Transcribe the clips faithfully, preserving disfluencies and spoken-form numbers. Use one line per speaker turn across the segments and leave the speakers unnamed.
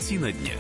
Картина дня.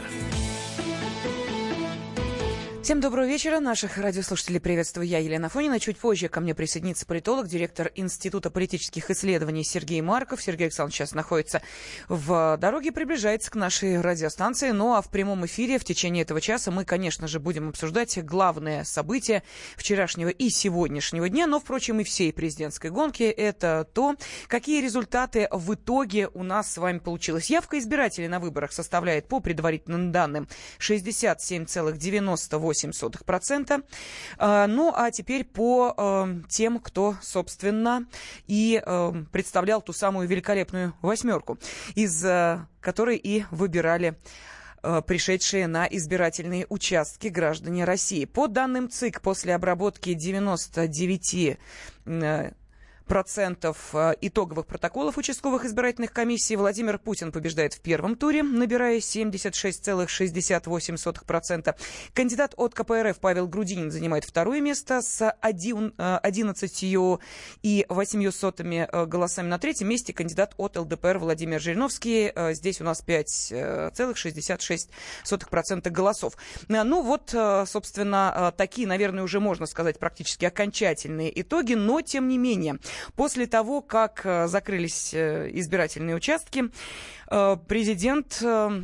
Всем доброго вечера. Наших радиослушателей приветствую я, Елена Афонина. Чуть позже ко мне присоединится политолог, директор Института политических исследований Сергей Марков. Сергей Александрович сейчас находится в дороге, приближается к нашей радиостанции. Ну а в прямом эфире в течение этого часа мы, конечно же, будем обсуждать главные события вчерашнего и сегодняшнего дня. Но, впрочем, и всей президентской гонки. Это то, какие результаты в итоге у нас с вами получилось. Явка избирателей на выборах составляет по предварительным данным шестьдесят семь целых девяносто восемь сотых процента. Ну, а теперь по э, тем, кто, собственно, и э, представлял ту самую великолепную восьмерку, из э, которой и выбирали э, пришедшие на избирательные участки граждане России. По данным ЦИК, после обработки девяноста девяти э, процентов итоговых протоколов участковых избирательных комиссий Владимир Путин побеждает в первом туре, набирая семьдесят шесть целых шестьдесят восемь сотых процента. Кандидат от ка пэ эр эф Павел Грудинин занимает второе место с одиннадцатью и восемью сотыми голосами. На третьем месте кандидат от эл дэ пэ эр Владимир Жириновский. Здесь у нас пять целых шестьдесят шесть сотых процента голосов. Ну вот, собственно, такие, наверное, уже можно сказать практически окончательные итоги, но тем не менее. После того, как закрылись избирательные участки, президент,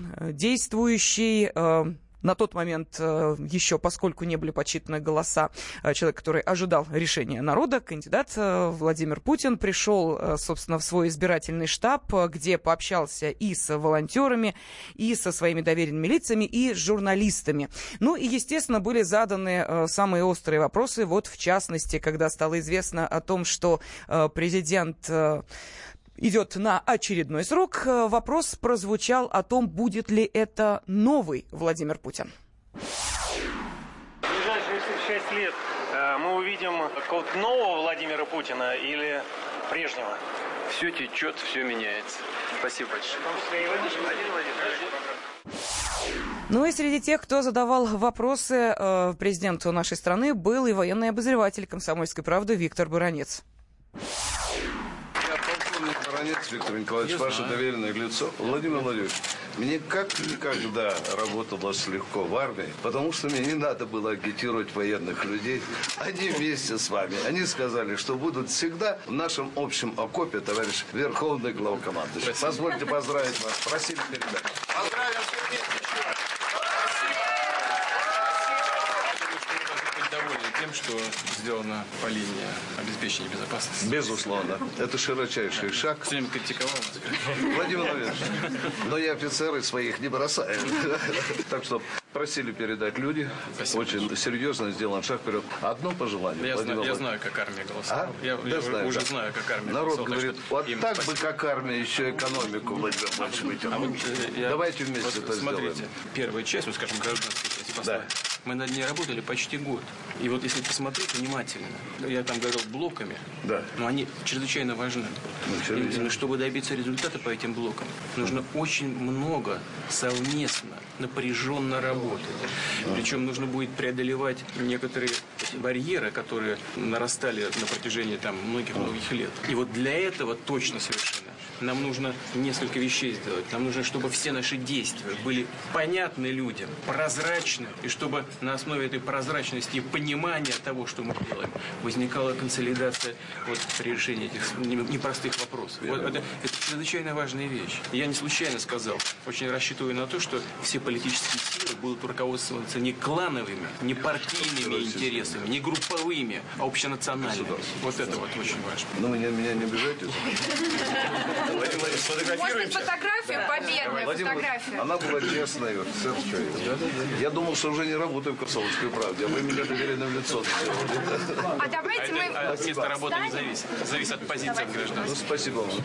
действующий на тот момент еще, поскольку не были подсчитаны голоса, человек, который ожидал решения народа, кандидат Владимир Путин, пришел, собственно, в свой избирательный штаб, где пообщался и с волонтерами, и со своими доверенными лицами, и с журналистами. Ну и, естественно, были заданы самые острые вопросы. Вот, в частности, когда стало известно о том, что президент идет на очередной срок, вопрос прозвучал о том, будет ли это новый Владимир Путин.
В ближайшие шесть лет мы увидим какого-то нового Владимира Путина или прежнего?
Все течет, все меняется. Спасибо большое.
Ну и среди тех, кто задавал вопросы э, президенту нашей страны, был и военный обозреватель «Комсомольской правды» Виктор Баранец.
Баранец Виктор Николаевич, Я ваше знаю. доверенное лицо. Владимир Владимирович, мне как никогда работалось легко в армии, потому что мне не надо было агитировать военных людей. Они вместе с вами. Они сказали, что будут всегда в нашем общем окопе, товарищ Верховный главкомандующий. Позвольте поздравить вас. Просили передать. Поздравим всех вместе еще раз.
Тем, что сделано по линии обеспечения безопасности.
Безусловно. Это широчайший шаг.
Все время критиковал.
Владимир Владимирович, но я офицеры своих не бросаю. Так что просили передать люди.
Спасибо.
Очень серьезно сделан шаг вперед. Одно пожелание.
Я, знаю, я знаю, как армия голосовала.
А?
Я,
да,
я
знаю,
уже
да.
знаю, как армия
Народ
голосовала.
говорит, вот так
спасибо.
бы, как армия, еще экономику Владимир Владимирович вытянул.
А вот, я,
Давайте вместе
вот,
это
смотрите,
сделаем.
Первая часть, вот, скажем, гражданская часть поставки. Да. Мы над ней работали почти год. И вот если посмотреть внимательно, я там говорил блоками,
да.
но они чрезвычайно важны.
Ну,
и, чтобы добиться результата по этим блокам, нужно очень много совместно, напряженно работать. Да. Причем нужно будет преодолевать некоторые барьеры, которые нарастали на протяжении там многих-многих лет. И вот для этого точно совершенно нам нужно несколько вещей сделать. Нам нужно, чтобы все наши действия были понятны людям, прозрачны, и чтобы на основе этой прозрачности и понимания того, что мы делаем, возникала консолидация вот, при решении этих непростых вопросов. Вот, это, это чрезвычайно важная вещь. Я не случайно сказал, очень рассчитываю на то, что все политические силы будут руководствоваться не клановыми, не партийными интересами, не групповыми, а общенациональными. Вот это вот очень важно.
Ну, меня, меня не обижайте.
Может, фотографию, победную фотографию.
Она была честная, офицер. Я думал, что уже не работаю в «Комсомольской правде», а вы меня доверенным лицом сделали.
А давайте мы...
А место работы не зависит. Зависит от позиции граждан.
Ну, спасибо вам.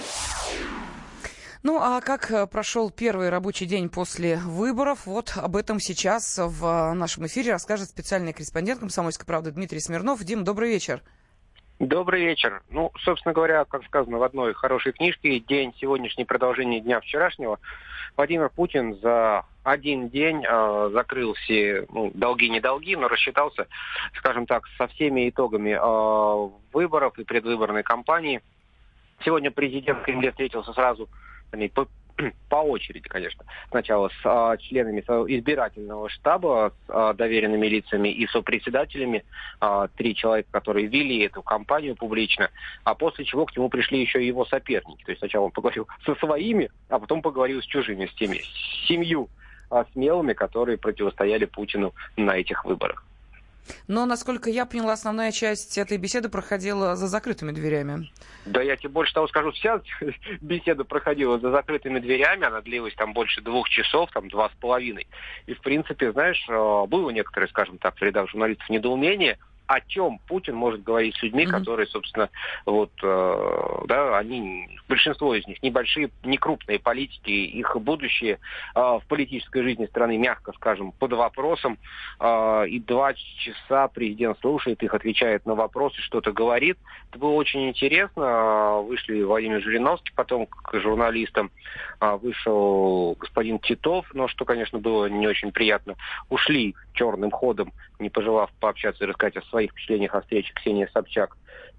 Ну, а как прошел первый рабочий день после выборов, вот об этом сейчас в нашем эфире расскажет специальный корреспондент «Комсомольской правды» Дмитрий Смирнов. Дим, добрый вечер.
Добрый вечер. Ну, собственно говоря, как сказано в одной хорошей книжке, день сегодняшний, продолжение дня вчерашнего. Владимир Путин за один день э, закрыл все ну, долги-не долги, но рассчитался, скажем так, со всеми итогами э, выборов и предвыборной кампании. Сегодня президент в Кремле встретился сразу, по по очереди, конечно. Сначала с а, членами избирательного штаба, с а, доверенными лицами и сопредседателями, а, три человека, которые вели эту кампанию публично, а после чего к нему пришли еще и его соперники. То есть сначала он поговорил со своими, а потом поговорил с чужими, с теми, с семью а, смелыми, которые противостояли Путину на этих выборах.
Но, насколько я поняла, основная часть этой беседы проходила за закрытыми дверями.
Да, я тебе больше того скажу, вся беседа проходила за закрытыми дверями, она длилась там больше двух часов, там два с половиной. И, в принципе, знаешь, было некоторое, скажем так, в рядах журналистов недоумение, о чем Путин может говорить с людьми, mm-hmm. которые, собственно, вот, э, да, они, большинство из них небольшие, не крупные политики, их будущее э, в политической жизни страны, мягко скажем, под вопросом. Э, и два часа президент слушает их, отвечает на вопросы, что-то говорит. Это было очень интересно. Вышли Владимир Жириновский, потом к журналистам э, вышел господин Титов, но что, конечно, было не очень приятно. Ушли черным ходом, не пожелав пообщаться и рассказать о своих впечатлениях о встрече Ксения Собчак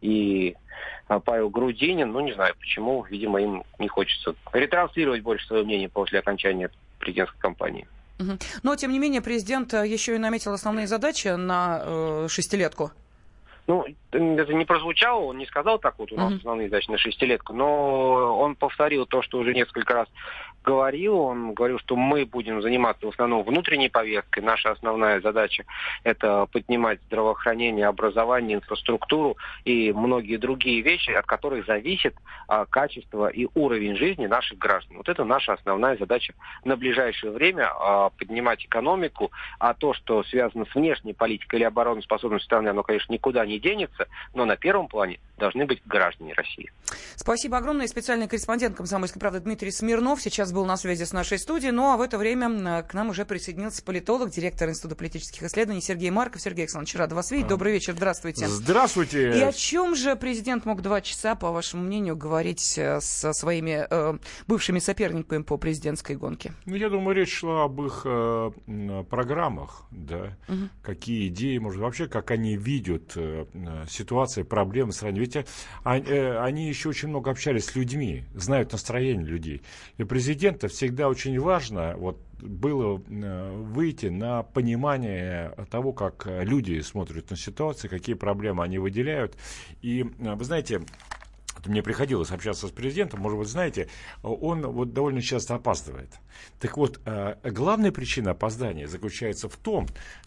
и а, Павел Грудинин. Ну, не знаю почему. Видимо, им не хочется ретранслировать больше свое мнение после окончания президентской кампании.
Угу. Но, тем не менее, президент еще и наметил основные задачи на э, шестилетку.
Ну, это не прозвучало, он не сказал так вот, у нас mm-hmm. основные задачи на шестилетку, но он повторил то, что уже несколько раз говорил. Он говорил, что мы будем заниматься в основном внутренней повесткой. Наша основная задача – это поднимать здравоохранение, образование, инфраструктуру и многие другие вещи, от которых зависит а, качество и уровень жизни наших граждан. Вот это наша основная задача на ближайшее время а, – поднимать экономику. А то, что связано с внешней политикой или обороноспособностью страны, оно, конечно, никуда не денется, но на первом плане должны быть граждане России.
Спасибо огромное. Специальный корреспондент «Комсомольской правды» Дмитрий Смирнов сейчас был на связи с нашей студией. Ну а в это время к нам уже присоединился политолог, директор Института политических исследований Сергей Марков. Сергей Александрович, рада вас видеть. Добрый вечер. Здравствуйте.
Здравствуйте.
И о чем же президент мог два часа, по вашему мнению, говорить со своими э, бывшими соперниками по президентской гонке?
Ну, я думаю, речь шла об их э, программах, да, угу. Какие идеи, может, вообще, как они видят э, ситуацию, проблемы в стране. Ведь э, э, они еще очень много общались с людьми, знают настроение людей. И президенту всегда очень важно вот, было э, выйти на понимание того, как люди смотрят на ситуацию, какие проблемы они выделяют. И, э, вы знаете, мне приходилось общаться с президентом, может быть, знаете, он вот довольно часто опаздывает. Так вот, главная причина опоздания заключается в том,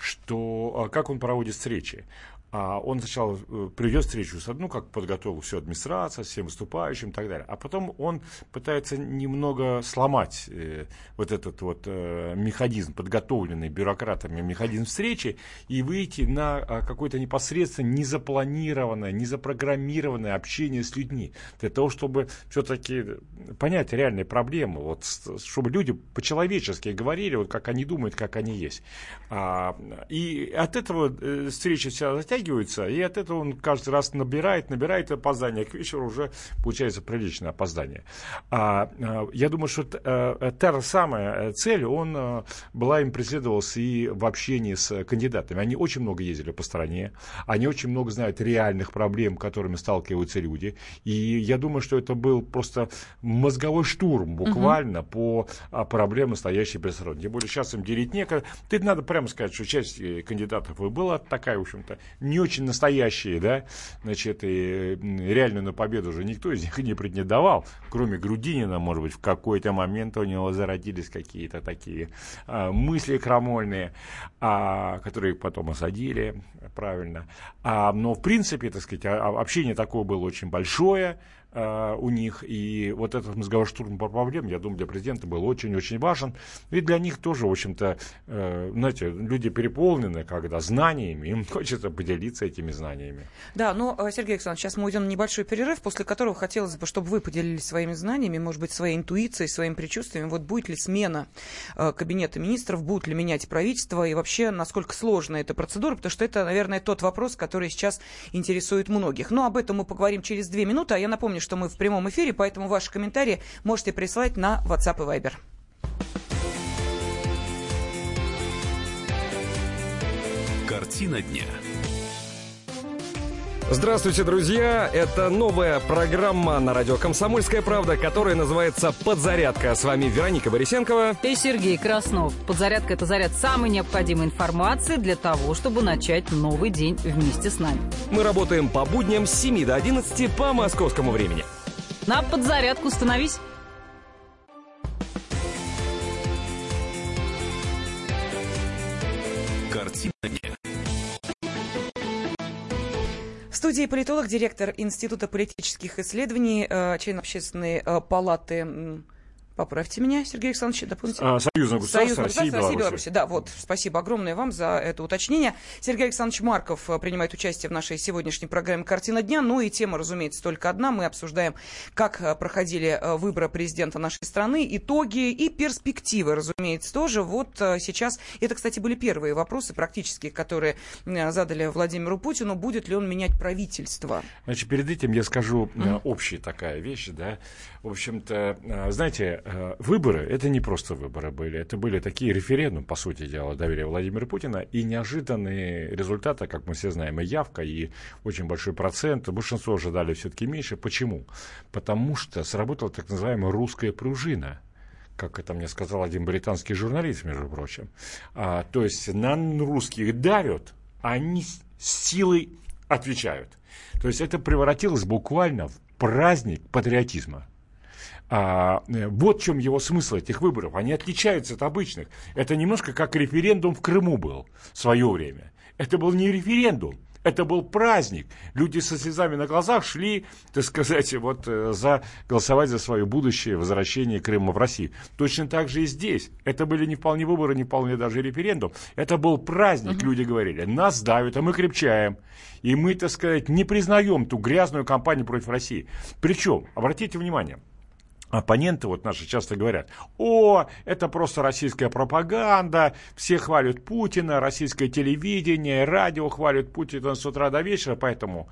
что как он проводит встречи. Он сначала приведет встречу, ну, как подготовил всю администрацию, всем выступающим и так далее. А потом он пытается немного сломать э, вот этот вот э, механизм, подготовленный бюрократами механизм встречи, и выйти на а, какое-то непосредственно незапланированное, незапрограммированное общение с людьми. Для того, чтобы все-таки понять реальные проблемы, вот, чтобы люди по-человечески говорили, вот, как они думают, как они есть. А, и от этого э, встреча вся затягивается. И от этого он каждый раз набирает, набирает опоздание, к вечеру уже получается приличное опоздание. А, а, я думаю, что а, та же самая цель, он а, была им преследовалась и в общении с кандидатами. Они очень много ездили по стране, они очень много знают реальных проблем, с которыми сталкиваются люди. И я думаю, что это был просто мозговой штурм буквально угу. по а, проблемам настоящей страны. Тем более сейчас им делить некогда. Тут надо прямо сказать, что часть кандидатов была такая, в общем-то, не очень настоящие, да, значит, и реально на победу уже никто из них не претендовал, кроме Грудинина, может быть, в какой-то момент у него зародились какие-то такие а, мысли крамольные, а, которые потом осадили, правильно. А, но, в принципе, так сказать, общение такое было очень большое у них, и вот этот мозговой штурм по проблемам, я думаю, для президента был очень-очень важен, и для них тоже, в общем-то, э, знаете, люди переполнены, когда знаниями, им хочется поделиться этими знаниями.
Да, но, Сергей Александрович, сейчас мы уйдем на небольшой перерыв, после которого хотелось бы, чтобы вы поделились своими знаниями, может быть, своей интуицией, своими предчувствиями, вот будет ли смена э, кабинета министров, будут ли менять правительство, и вообще, насколько сложна эта процедура, потому что это, наверное, тот вопрос, который сейчас интересует многих. Но об этом мы поговорим через две минуты, а я напомню, что мы в прямом эфире, поэтому ваши комментарии можете присылать на WhatsApp и Viber.
Картина дня. Здравствуйте, друзья! Это новая программа на радио «Комсомольская правда», которая называется «Подзарядка». С вами Вероника Борисенкова
и Сергей Краснов. Подзарядка – это заряд самой необходимой информации для того, чтобы начать новый день вместе с нами.
Мы работаем по будням с семи до одиннадцати по московскому времени.
На подзарядку становись!
Картина дня. В студии политолог, директор Института политических исследований, член Общественной палаты. Поправьте меня, Сергей Александрович, дополните.
А, Союзное государство России и Беларуси.
Беларуси. Да, вот, спасибо огромное вам за это уточнение. Сергей Александрович Марков принимает участие в нашей сегодняшней программе «Картина дня». Ну и тема, разумеется, только одна. Мы обсуждаем, как проходили выборы президента нашей страны, итоги и перспективы, разумеется, тоже. Вот сейчас, это, кстати, были первые вопросы практически, которые задали Владимиру Путину. Будет ли он менять правительство?
Значит, перед этим я скажу mm-hmm. общая такая вещь, да. В общем-то, знаете, выборы, это не просто выборы были, это были такие референдумы, по сути дела, доверия Владимира Путина, и неожиданные результаты, как мы все знаем, и явка, и очень большой процент, большинство ожидали все-таки меньше. Почему? Потому что сработала так называемая русская пружина, как это мне сказал один британский журналист, между прочим. А, то есть на русских давят, а они с силой отвечают. То есть это превратилось буквально в праздник патриотизма. А, вот в чем его смысл этих выборов. Они отличаются от обычных. Это немножко как референдум в Крыму был в свое время. Это был не референдум, это был праздник. Люди со слезами на глазах шли, так сказать, вот, за, голосовать за свое будущее возвращение Крыма в Россию. Точно так же и здесь. Это были не вполне выборы, не вполне даже референдум. Это был праздник, uh-huh. люди говорили. Нас давят, а мы крепчаем. И мы, так сказать, не признаем ту грязную кампанию против России. Причем, обратите внимание, оппоненты вот наши часто говорят: о, это просто российская пропаганда, все хвалят Путина, российское телевидение, радио хвалят Путина с утра до вечера, поэтому...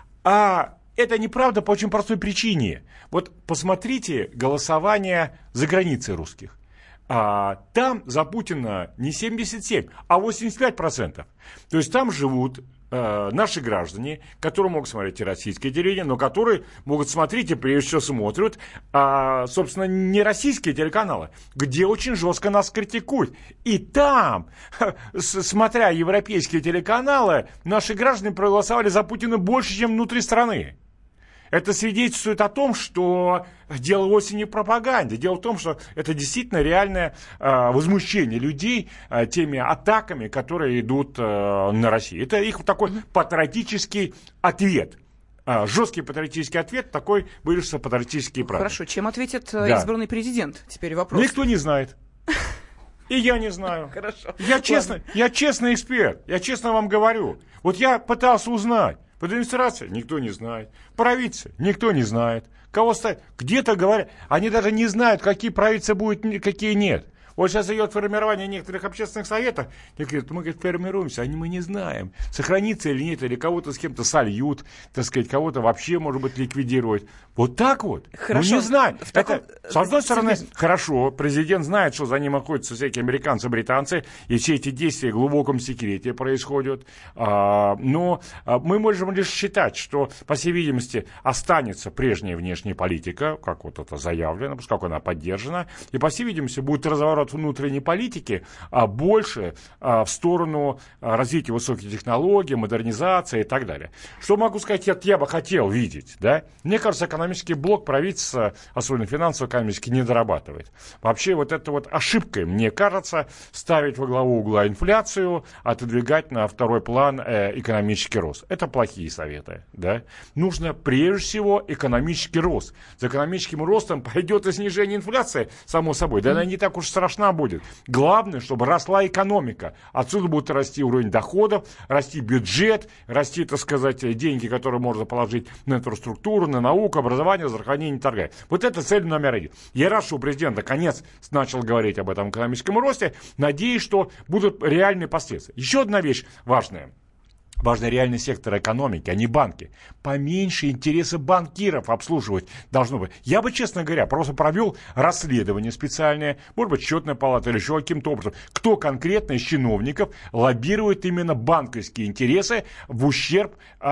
А это неправда по очень простой причине. Вот посмотрите голосование за границей русских. А, там за Путина не семьдесят семь, а восемьдесят пять процентов. То есть там живут э, наши граждане, которые могут смотреть и российское телевидение, но которые могут смотреть и прежде всего смотрят, а, собственно, не российские телеканалы, где очень жестко нас критикуют. И там, смотря европейские телеканалы, наши граждане проголосовали за Путина больше, чем внутри страны. Это свидетельствует о том, что дело вовсе не в пропаганде. Дело в том, что это действительно реальное э, возмущение людей э, теми атаками, которые идут э, на Россию. Это их такой патриотический ответ. Э, жесткий патриотический ответ, такой вырежется патриотический правила.
Хорошо, чем ответит э,
да.
избранный президент? Теперь вопрос.
Никто не знает. И я не знаю.
Хорошо.
Я честно, я честный эксперт. Я честно вам говорю. Вот я пытался узнать. Под администрацией никто не знает. Правительство никто не знает. Кого ставить? Где-то говорят. Они даже не знают, какие правительства будут, какие нет. Вот сейчас идет формирование некоторых общественных советов. И говорят, мы, говорит, формируемся, а мы не знаем, сохранится или нет, или кого-то с кем-то сольют, так сказать, кого-то вообще, может быть, ликвидировать. Вот так вот.
Хорошо.
Ну, не знаю.
В таком...
Это, с одной стороны, хорошо, президент знает, что за ним охотятся всякие американцы, британцы, и все эти действия в глубоком секрете происходят. А, но а, мы можем лишь считать, что, по всей видимости, останется прежняя внешняя политика, как вот это заявлено, поскольку она поддержана, и, по всей видимости, будет разворот внутренней политики, а больше а, в сторону а, развития высоких технологий, модернизации и так далее. Что могу сказать, это я бы хотел видеть, да? Мне кажется, экономический блок правительства, особенно финансово-экономически, не дорабатывает. Вообще, вот это вот ошибкой, мне кажется, ставить во главу угла инфляцию, отодвигать на второй план э, экономический рост. Это плохие советы, да? Нужно прежде всего экономический рост. За экономическим ростом пойдет и снижение инфляции, само собой. Да она не так уж страшна будет. Главное, чтобы росла экономика. Отсюда будет расти уровень доходов, расти бюджет, расти, так сказать, деньги, которые можно положить на инфраструктуру, на науку, образование, здравоохранение и так далее. Вот это цель номер один. Я рад, что президент наконец начал говорить об этом экономическом росте. Надеюсь, что будут реальные последствия. Еще одна вещь важная. Важный реальный сектор экономики, а не банки. Поменьше интересы банкиров обслуживать должно быть. Я бы, честно говоря, просто провел расследование специальное, может быть, счетная палата или еще каким-то образом, кто конкретно из чиновников лоббирует именно банковские интересы в ущерб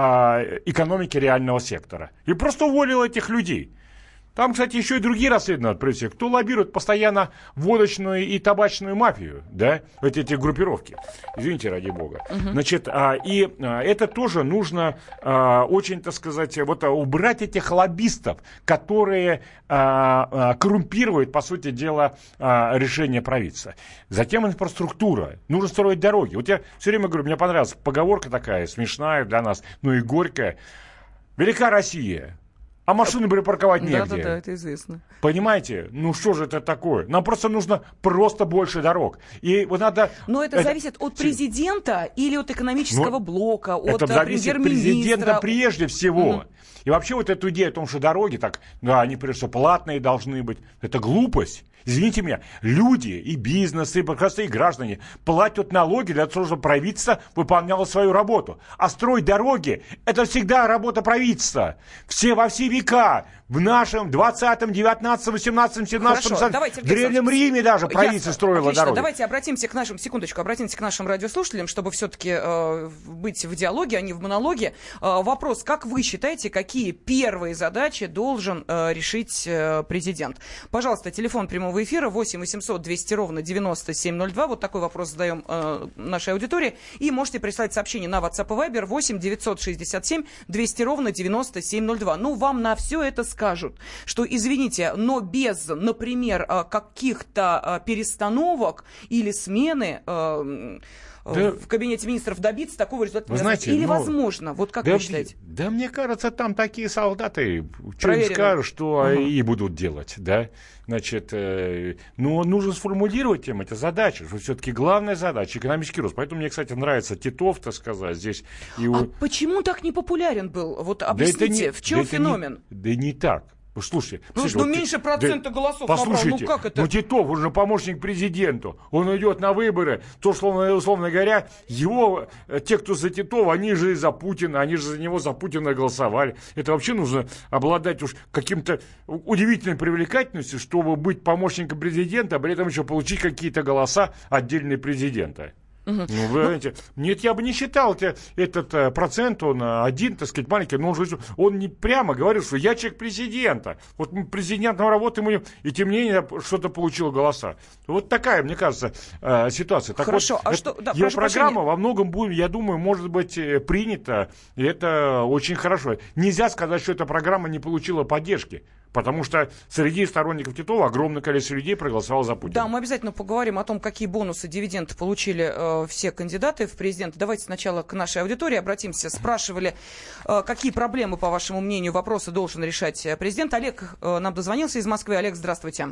э, экономике реального сектора. И просто уволил этих людей. Там, кстати, еще и другие расследования надо провести. Кто лоббирует постоянно водочную и табачную мафию, да, эти, эти группировки. Извините, ради бога. Uh-huh. Значит, а, и а, это тоже нужно а, очень, так сказать, вот, а, убрать этих лоббистов, которые а, а, коррумпируют, по сути дела, а, решение правительства. Затем инфраструктура. Нужно строить дороги. Вот я все время говорю, мне понравилась поговорка такая, смешная для нас, но и горькая. Велика Россия. А машины припарковать негде.
Да-да-да, это известно.
Понимаете? Ну что же это такое? Нам просто нужно просто больше дорог. И вот надо...
Но это, это... зависит от президента или от экономического
ну,
блока, от
это зависит от президента прежде всего.
Угу.
И вообще вот эту идею о том, что дороги так, да, они прежде всего платные должны быть, это глупость. Извините меня, люди и бизнес, и простые граждане платят налоги для того, чтобы правительство выполняло свою работу. А строить дороги – это всегда работа правительства. Все во все века. В нашем двадцатом, девятнадцатом, восемнадцатом, семнадцатом, в Древнем Риме даже правительство Ясно. строило
Отлично.
дороги.
Давайте обратимся к нашим, секундочку, обратимся к нашим радиослушателям, чтобы все-таки э, быть в диалоге, а не в монологе. Э, вопрос, как вы считаете, какие первые задачи должен э, решить э, президент? Пожалуйста, телефон прямого эфира восемь восемьсот двести ровно девяносто семь ноль два. Вот такой вопрос задаем э, нашей аудитории. И можете прислать сообщение на WhatsApp и Viber восемь девятьсот шестьдесят семь двести ровно девяносто семь ноль два. Ну, вам на все это скажут, что, извините, но без, например, каких-то перестановок или смены э, да, в кабинете министров добиться такого результата.
Вы знаете,
или
ну,
возможно? Вот как
да,
вы считаете?
Да, мне кажется, там такие солдаты, что им скажут, что угу. и будут делать, да. Значит, э, но нужно сформулировать им эти задачи, что все-таки главная задача — экономический рост. Поэтому мне, кстати, нравится Титов, так сказать, здесь. И...
А почему так непопулярен был? Вот объясните, да не, в чем
да
феномен?
Не, да не так. Слушайте,
ну,
слушайте,
ну
вот,
меньше процента да, голосов
послушайте,
набрал, ну как это?
Ну Титов, он же помощник президенту, он идет на выборы, то, условно, условно говоря, его, те, кто за Титова, они же за Путина, они же за него, за Путина голосовали. Это вообще нужно обладать уж каким-то удивительной привлекательностью, чтобы быть помощником президента, а при этом еще получить какие-то голоса отдельные президента. Угу. Ну, вы знаете, нет, я бы не считал это, этот а, процент, он один, так сказать, маленький, но он же он не прямо говорил, что я человек президента. Вот мы президентом работаем, и тем не менее что-то получил голоса. Вот такая, мне кажется, а, ситуация. Так
Хорошо,
вот,
а
это,
что... Да,
его программа прощения. Во многом будет, я думаю, может быть принята, и это очень хорошо. Нельзя сказать, что эта программа не получила поддержки. Потому что среди сторонников Титова огромное количество людей проголосовало за Путина.
Да, мы обязательно поговорим о том, какие бонусы, дивиденды получили э, все кандидаты в президенты. Давайте сначала к нашей аудитории обратимся. Спрашивали, э, какие проблемы, по вашему мнению, вопросы должен решать президент. Олег э, нам дозвонился из Москвы. Олег, здравствуйте.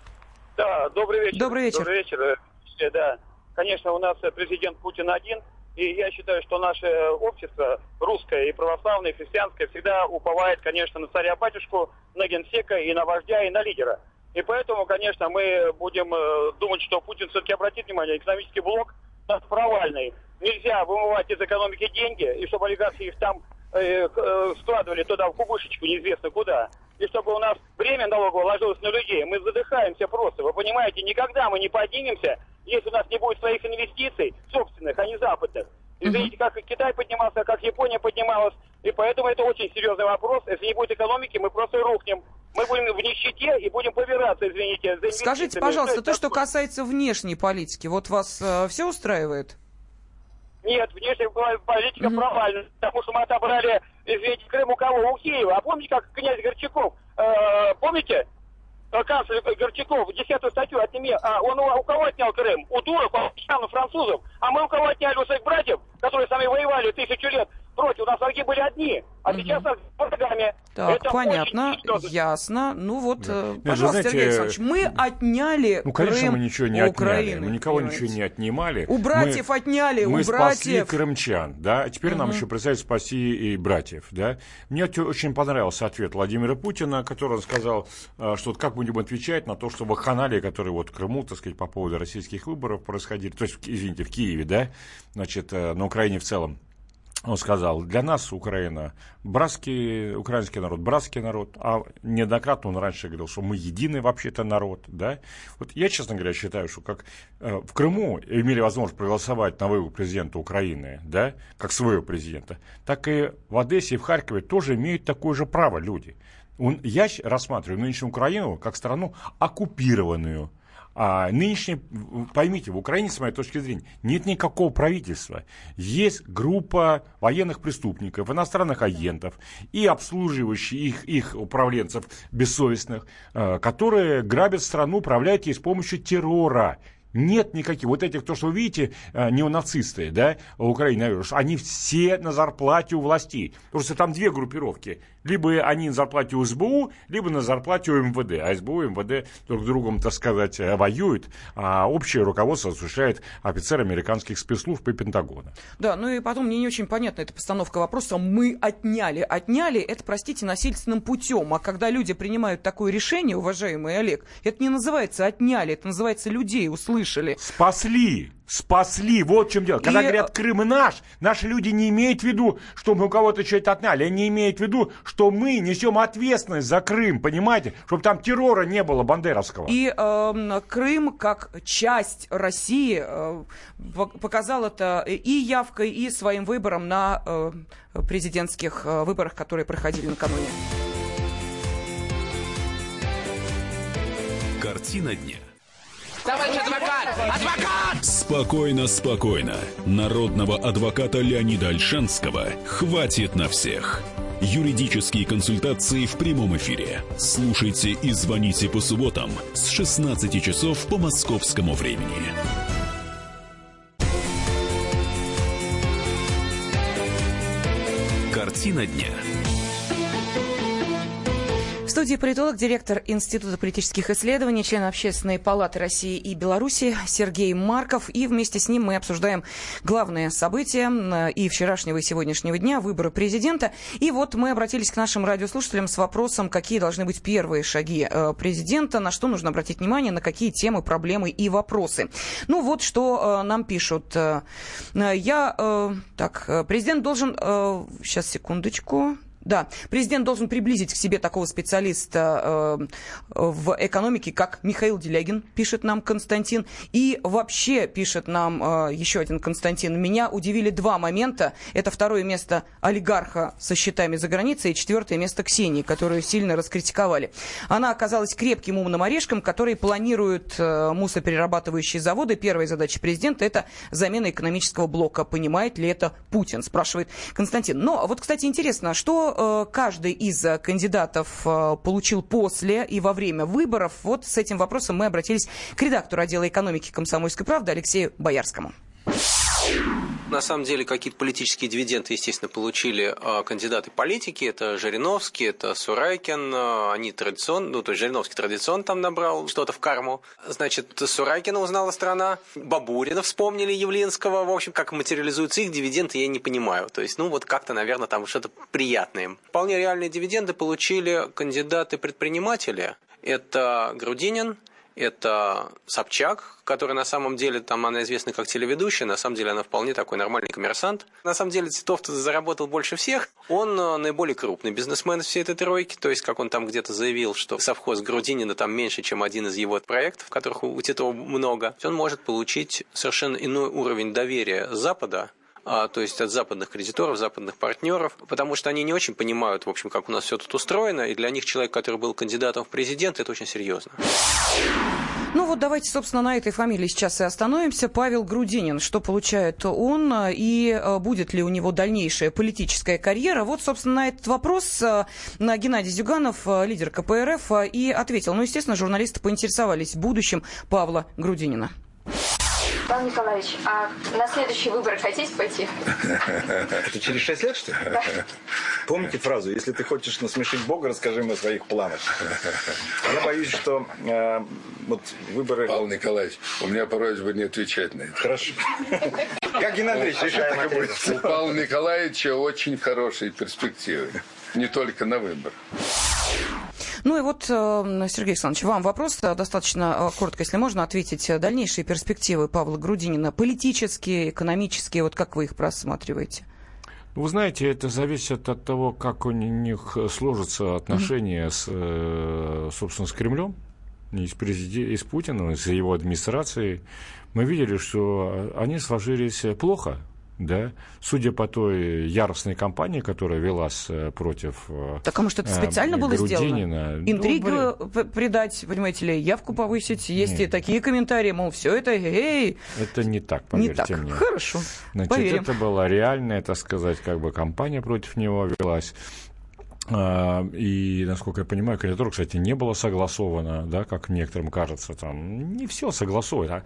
Да, добрый вечер.
Добрый вечер.
Добрый вечер. Да, конечно, у нас президент Путин один. И я считаю, что наше общество, русское и православное, и христианское, всегда уповает, конечно, на царя-батюшку, на генсека, и на вождя, и на лидера. И поэтому, конечно, мы будем э, думать, что Путин все-таки обратит внимание, экономический блок у нас провальный. Нельзя вымывать из экономики деньги, и чтобы олигархи их там э, э, складывали туда, в кубышечку, неизвестно куда. И чтобы у нас время налоговое ложилось на людей. Мы задыхаемся просто. Вы понимаете, никогда мы не поднимемся, если у нас не будет своих инвестиций, собственных, а не западных. Извините, как Китай поднимался, как Япония поднималась. И поэтому это очень серьезный вопрос. Если не будет экономики, мы просто рухнем. Мы будем в нищете и будем побираться, извините, за инвестициями.
Скажите, пожалуйста,
то,
что, что касается внешней политики, вот вас э, все устраивает?
Нет, внешняя политика mm-hmm. провальна, потому что мы отобрали, извините, Крым у кого? У Киева. А помните, как князь Горчаков, э, помните? Канцлер Горчаков десятую статью отними. А он у, у кого отнял Крым? У турок, у англичан, у французов. А мы у кого отняли? У своих братьев, которые сами воевали тысячу лет против. У нас враги были одни. А угу. сейчас нас врагами.
Так,
это
понятно, ясно. Ну вот, да. э, пожалуйста,
знаете,
Сергей Александрович, мы отняли
ну, конечно,
Крым
мы ничего не
Украины,
отняли. Мы никого
понимаете?
ничего не отнимали.
У братьев
мы,
отняли,
мы
у братьев.
Мы спасли крымчан, да. А теперь угу. нам еще предстоит спасти и братьев, да. Мне очень понравился ответ Владимира Путина, который он сказал, что вот как мы будем отвечать на то, что вакханалии, которые вот в Крыму, так сказать, по поводу российских выборов происходили, то есть, извините, в Киеве, да, значит, на Украине в целом. Он сказал, для нас Украина братский, украинский народ, братский народ, а неоднократно он раньше говорил, что мы единый вообще-то народ, да. Вот я, честно говоря, считаю, что как э, в Крыму имели возможность проголосовать на выбор президента Украины, да, как своего президента, так и в Одессе и в Харькове тоже имеют такое же право люди. Он, я рассматриваю нынешнюю Украину как страну оккупированную. А нынешнее, поймите, в Украине, с моей точки зрения, нет никакого правительства. Есть группа военных преступников, иностранных агентов и обслуживающих их, их управленцев бессовестных, которые грабят страну, управляют ей с помощью террора. Нет никаких. Вот этих, то, что вы видите, неонацисты, да, в Украине, они все на зарплате у властей. Потому что там две группировки. Либо они на зарплате у СБУ, либо на зарплате у МВД. А СБУ и МВД друг с другом, так сказать, воюют, а общее руководство осуществляет офицер американских спецслужб и Пентагона.
Да, ну и потом мне не очень понятна эта постановка вопроса. Мы отняли. Отняли, это, простите, насильственным путем. А когда люди принимают такое решение, уважаемый Олег, это не называется отняли, это называется людей услышали.
Спасли. Спасли, вот в чем дело. Когда и... говорят, Крым и наш, наши люди не имеют в виду, что мы у кого-то что-то отняли. Они имеют в виду, что мы несем ответственность за Крым, понимаете? Чтобы там террора не было бандеровского.
И э, Крым, как часть России, э, показал это и явкой, и своим выбором на э, президентских э, выборах, которые проходили накануне.
Картина дня.
Товарищ адвокат! Адвокат!
Спокойно, спокойно. Народного адвоката Леонида Ольшанского хватит на всех. Юридические консультации в прямом эфире. Слушайте и звоните по субботам с шестнадцати часов по московскому времени. Картина дня.
В студии политолог, директор Института политических исследований, член Общественной палаты России и Беларуси Сергей Марков. И вместе с ним мы обсуждаем главные события и вчерашнего, и сегодняшнего дня, выборы президента. И вот мы обратились к нашим радиослушателям с вопросом, какие должны быть первые шаги президента, на что нужно обратить внимание, на какие темы, проблемы и вопросы. Ну вот что нам пишут. Я, так, президент должен... Сейчас, секундочку... Да, президент должен приблизить к себе такого специалиста э, в экономике, как Михаил Делягин, пишет нам Константин. И вообще, пишет нам э, еще один Константин, меня удивили два момента. Это второе место олигарха со счетами за границей и четвертое место Ксении, которую сильно раскритиковали. Она оказалась крепким умным орешком, который планирует э, мусоперерабатывающие заводы. Первая задача президента – это замена экономического блока. Понимает ли это Путин, спрашивает Константин. Но вот, кстати, интересно, что каждый из кандидатов получил после и во время выборов. Вот с этим вопросом мы обратились к редактору отдела экономики «Комсомольской правды» Алексею Боярскому.
На самом деле, какие-то политические дивиденды, естественно, получили э, кандидаты политики. Это Жириновский, это Сурайкин. Э, они традиционно, ну, то есть Жириновский традиционно там набрал что-то в карму. Значит, Сурайкина узнала страна. Бабурина вспомнили, Явлинского. В общем, как материализуются их дивиденды, я не понимаю. То есть, ну, вот как-то, наверное, там что-то приятное им. Вполне реальные дивиденды получили кандидаты-предприниматели. Это Грудинин. Это Собчак, который на самом деле, там она известна как телеведущая, на самом деле она вполне такой нормальный коммерсант. На самом деле Титов-то заработал больше всех, он наиболее крупный бизнесмен из всей этой тройки, то есть как он там где-то заявил, что совхоз Грудинина там меньше, чем один из его проектов, которых у Титова много, он может получить совершенно иной уровень доверия Запада, А, то есть от западных кредиторов, западных партнеров, потому что они не очень понимают, в общем, как у нас все тут устроено, и для них человек, который был кандидатом в президенты, это очень серьезно.
Ну вот давайте, собственно, на этой фамилии сейчас и остановимся. Павел Грудинин. Что получает он и будет ли у него дальнейшая политическая карьера? Вот, собственно, на этот вопрос Геннадий Зюганов, лидер ка пэ эр эф, и ответил. Ну, естественно, журналисты поинтересовались будущим Павла Грудинина.
Павел Николаевич, а на следующие выборы хотите пойти?
Это через шесть лет, что ли?
Да.
Помните фразу: если ты хочешь насмешить Бога, расскажи мне о своих планах. Я боюсь, что э, вот выборы...
Павел Николаевич, у меня просьба не отвечать на это.
Хорошо. Как Геннадий Андреевич, еще так и будет.
У Павла Николаевича очень хорошие перспективы. Не только на выборах.
Ну и вот, Сергей Александрович, вам вопрос достаточно коротко, если можно ответить. Дальнейшие перспективы Павла Грудинина, политические, экономические, вот как вы их просматриваете?
Вы знаете, это зависит от того, как у них сложатся отношения, mm-hmm. с, собственно, с Кремлем, и с, президи... и с Путиным, и с его администрацией. Мы видели, что они сложились плохо. Да, судя по той яростной кампании, которая велась против
так, а может, это специально э, было
Грудинина.
Сделано? Интригу ну, придать, понимаете ли, явку повысить. Есть Нет. и такие комментарии, мол, все это, эй.
Это не так, поверьте
не так.
мне.
Хорошо,
Значит,
поверим.
Это была реальная, так сказать, как бы кампания против него велась. И, насколько я понимаю, кандидатура, кстати, не была согласована, да, как некоторым кажется, там не все согласовано.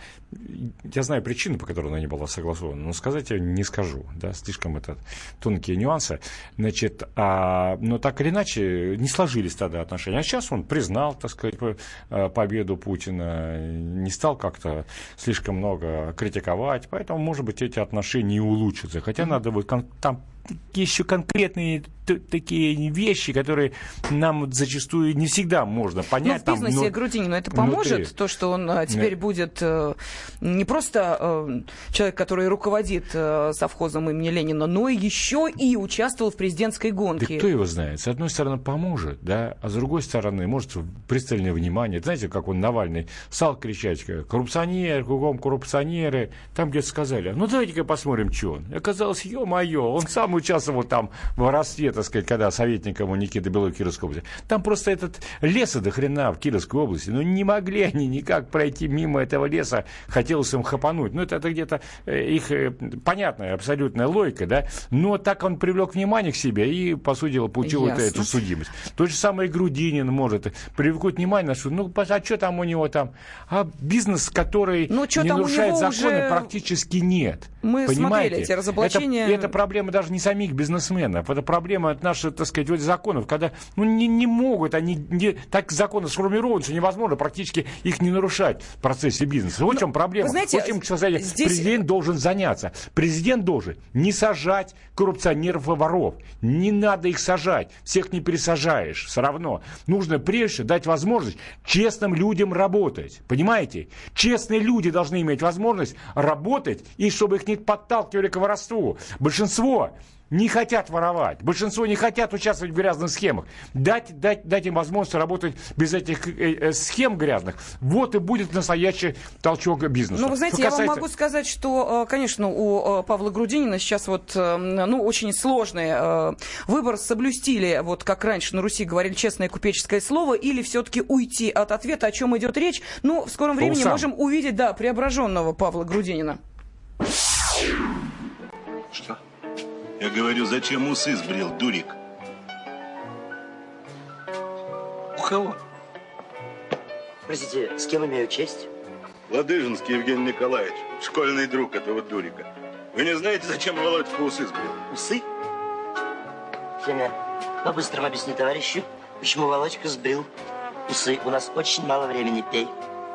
Я знаю причины, по которой она не была согласована, но сказать я не скажу, да, слишком это тонкие нюансы. Значит, а, но так или иначе не сложились тогда отношения. А сейчас он признал, так сказать, победу Путина, не стал как-то слишком много критиковать, поэтому, может быть, эти отношения и улучшатся. Хотя надо будет там еще конкретные такие вещи, которые нам зачастую не всегда можно понять.
Ну, в бизнесе там, Грудинину это поможет, внутри. То, что он а, теперь Нет. будет э, не просто э, человек, который руководит э, совхозом имени Ленина, но еще и участвовал в президентской гонке.
Да кто его знает? С одной стороны, поможет, да, а с другой стороны, может, пристальное внимание. Знаете, как он, Навальный, стал кричать, коррупционер, кругом коррупционеры. Там где-то сказали, ну, давайте-ка посмотрим, что он. Оказалось, ё-моё, он сам участвовал там в воровстве, так сказать, когда советником у Никиты Белой в Кировской области. Там просто этот леса до хрена в Кировской области. Ну, не могли они никак пройти мимо этого леса. Хотелось им хапануть. Ну, это, это где-то их понятная абсолютная логика, да. Но так он привлек внимание к себе и, по сути дела, получил это, эту судимость. То же самое и Грудинин может привлекать внимание, что, ну, а что там у него там? А бизнес, который ну, не нарушает законы, уже... практически нет.
Мы
Понимаете?
Смотрели эти разоблачения.
Это, это проблема даже не самих бизнесменов. Это проблема наших, так сказать, вот законов, когда ну, не, не могут они, не, так законы сформированы, что невозможно практически их не нарушать в процессе бизнеса. Вот в чем проблема.
Знаете,
вот чем, кстати,
здесь...
президент должен заняться. Президент должен не сажать коррупционеров и воров. Не надо их сажать. Всех не пересажаешь. Все равно. Нужно прежде дать возможность честным людям работать. Понимаете? Честные люди должны иметь возможность работать, и чтобы их не подталкивали к воровству. Большинство не хотят воровать. Большинство не хотят участвовать в грязных схемах. Дать, дать, дать им возможность работать без этих э, э, схем грязных. Вот и будет настоящий толчок бизнеса.
Ну, вы знаете, касается... я вам могу сказать, что, конечно, у Павла Грудинина сейчас вот, ну, очень сложный выбор. Соблюсти ли, вот как раньше на Руси говорили, честное купеческое слово, или все-таки уйти от ответа, о чем идет речь. Ну, в скором времени можем увидеть, да, преображенного Павла Грудинина.
Что? Я говорю, зачем усы сбрил, дурик?
У кого? Простите, с кем имею честь?
Ладыжинский Евгений Николаевич, школьный друг этого дурика. Вы не знаете, зачем Володька усы сбрил?
Усы? Семя, по-быстрому объясни товарищу, почему Володька сбрил усы. У нас очень мало времени, пей.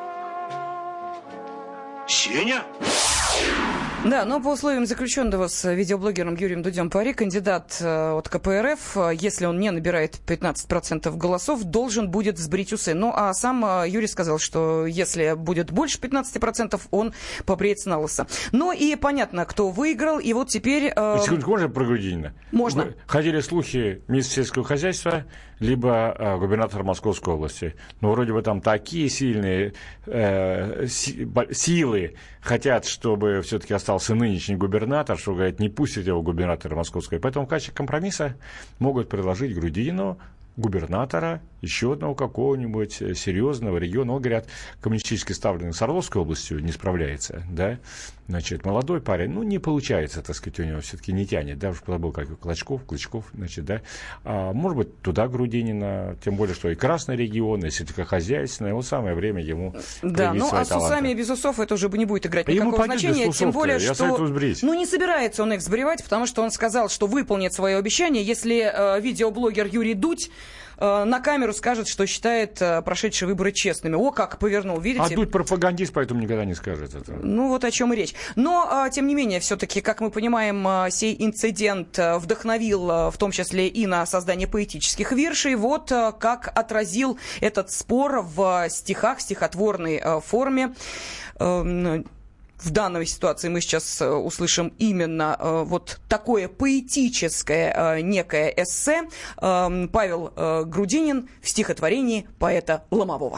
Сеня?
Да, но по условиям заключенного с видеоблогером Юрием Дудем пари, кандидат э, от ка пэ эр эф, э, если он не набирает пятнадцать процентов голосов, должен будет сбрить усы. Ну, а сам э, Юрий сказал, что если будет больше пятнадцати процентов, он побреется на лысо. Ну и понятно, кто выиграл, и вот теперь... Э...
Секундочку, можно про Грудинина?
Можно.
Ходили слухи министра сельского хозяйства, либо э, губернатор Московской области. Ну, вроде бы там такие сильные э, си, силы хотят, чтобы все-таки остался нынешний губернатор, что, говорят, не пустят его губернатора Московской. Поэтому в качестве компромисса могут предложить Грудинину губернатора еще одного какого-нибудь серьезного региона. Он, говорят, коммунистически ставленный с Орловской областью не справляется, да. Значит, молодой парень, ну, не получается, так сказать, у него все-таки не тянет, да, уж забыл, как Клочков, Клычков, значит, да. А, может быть, туда Грудинина, тем более, что и красный регион, и сельскохозяйственное, вот самое время ему
да, ну, а с усами и без усов это уже не будет играть никакого значения, тем более,
я
что, ну, не собирается он их сбривать, потому что он сказал, что выполнит свое обещание, если э, видеоблогер Юрий Дудь на камеру скажет, что считает прошедшие выборы честными. О, как повернул, видите?
А Дудь пропагандист, поэтому никогда не скажет это.
Ну, вот о чем и речь. Но, тем не менее, все-таки, как мы понимаем, сей инцидент вдохновил, в том числе и на создание поэтических виршей. Вот как отразил этот спор в стихах, стихотворной форме в данной ситуации мы сейчас э, услышим именно э, вот такое поэтическое э, некое эссе. Э, Павел э, Грудинин в стихотворении поэта Ломового.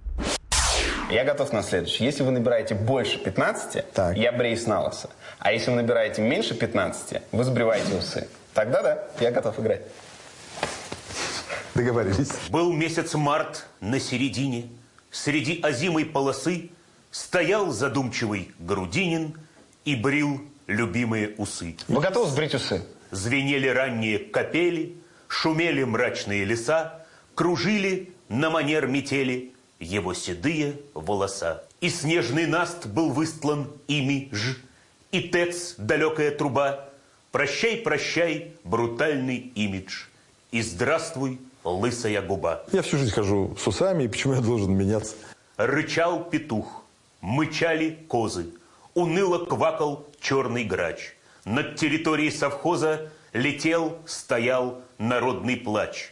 Я готов на следующее. Если вы набираете больше пятнадцати, так. я бреюсь на лысо. А если вы набираете меньше пятнадцати, вы сбриваете усы. Тогда да, я готов играть.
Договорились. Был месяц март на середине. Среди озимой полосы стоял задумчивый Грудинин и брил любимые усы.
Вы готовы сбрить усы?
Звенели ранние капели, шумели мрачные леса, кружили на манер метели его седые волоса. И снежный наст был выстлан ими ж, и тэц, далекая труба. Прощай, прощай, брутальный имидж, и здравствуй, лысая губа.
Я всю жизнь хожу с усами, и почему я должен меняться?
Рычал петух, мычали козы, уныло квакал черный грач. Над территорией совхоза летел, стоял народный плач.